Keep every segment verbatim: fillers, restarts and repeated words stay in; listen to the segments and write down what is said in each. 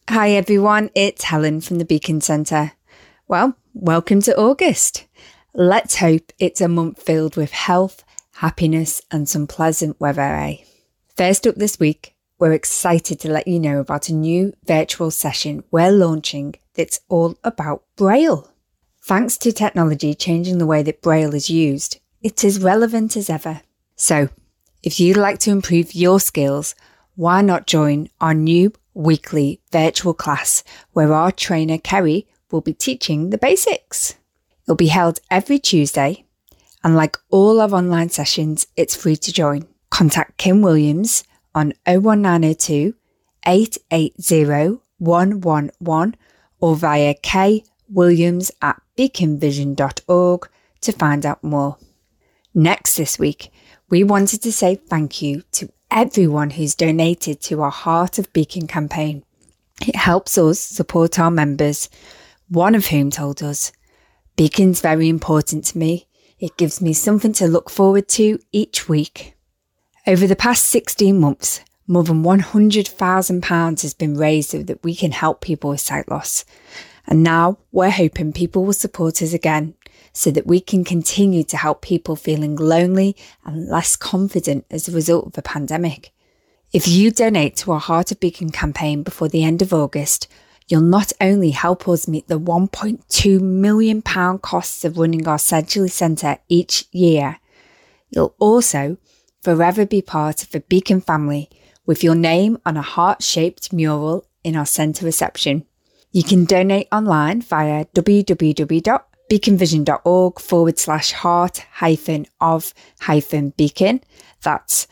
Hi everyone, it's Helen from the Beacon Centre. Well, welcome to August. Let's hope it's a month filled with health, happiness and some pleasant weather, eh? First up this week, we're excited to let you know about a new virtual session we're launching that's all about Braille. Thanks to technology changing the way that Braille is used, it's as relevant as ever. So, if you'd like to improve your skills, why not join our new weekly virtual class where our trainer Kerry will be teaching the basics. It'll be held every Tuesday, and like all our online sessions, it's free to join. Contact Kim Williams on oh one nine oh two, eight eight oh, one one one or via kwilliams at beaconvision dot org to find out more. Next this week, we wanted to say thank you to everyone who's donated to our Heart of Beacon campaign. It helps us support our members, one of whom told us, "Beacon's very important to me. It gives me something to look forward to each week." Over the past sixteen months, more than one hundred thousand pounds has been raised so that we can help people with sight loss. And now we're hoping people will support us again so that we can continue to help people feeling lonely and less confident as a result of the pandemic. If you donate to our Heart of Beacon campaign before the end of August, you'll not only help us meet the one point two million pounds costs of running our Sedgley Centre each year, you'll also forever be part of the Beacon family with your name on a heart-shaped mural in our centre reception. You can donate online via www.beaconvision.org forward slash heart hyphen of hyphen beacon. That's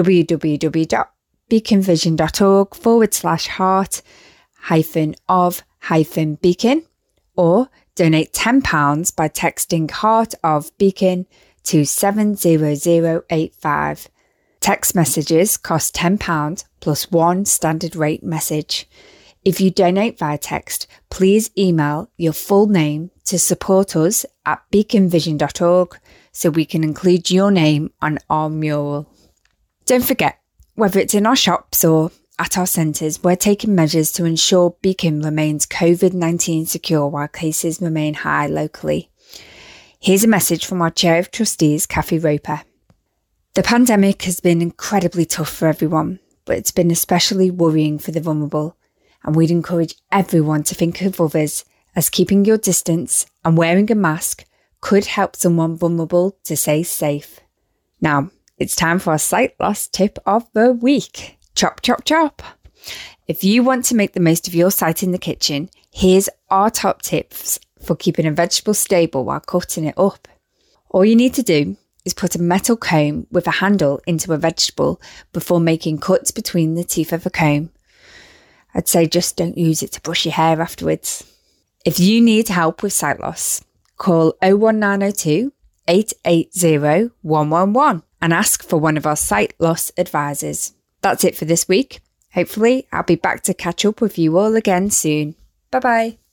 www.beaconvision.org forward slash heart hyphen of hyphen beacon, or donate ten pounds by texting Heart of Beacon to seven zero zero eight five. Text messages cost ten pounds plus one standard rate message. If you donate via text, please email your full name to support us at beaconvision dot org so we can include your name on our mural. Don't forget, whether it's in our shops or at our centres, we're taking measures to ensure Beacon remains covid nineteen secure while cases remain high locally. Here's a message from our Chair of Trustees, Kathy Roper. The pandemic has been incredibly tough for everyone, but it's been especially worrying for the vulnerable. And we'd encourage everyone to think of others as keeping your distance and wearing a mask could help someone vulnerable to stay safe. Now, it's time for our sight loss tip of the week. Chop, chop, chop. If you want to make the most of your sight in the kitchen, here's our top tips for keeping a vegetable stable while cutting it up. All you need to do is put a metal comb with a handle into a vegetable before making cuts between the teeth of a comb. I'd say just don't use it to brush your hair afterwards. If you need help with sight loss, call oh one nine oh two, eight eight oh, one one one and ask for one of our sight loss advisors. That's it for this week. Hopefully, I'll be back to catch up with you all again soon. Bye bye.